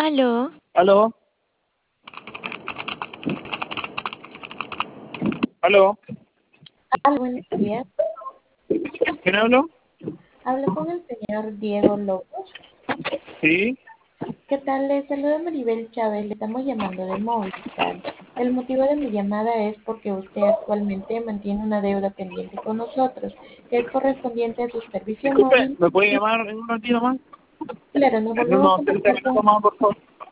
Aló, ¿Aló? ¿Aló? Hola, buenos días. ¿Quién habló? Hablo con el señor Diego López. Sí. ¿Qué tal? Le saluda Maribel Chávez. Le estamos llamando de Movistar. El motivo de mi llamada es porque usted actualmente mantiene una deuda pendiente con nosotros, que es correspondiente a su servicio Disculpe, móvil. ¿me puede Y llamar en un ratito más? claro, nos En volvemos a unos 30 contactar minutos con más, por favor.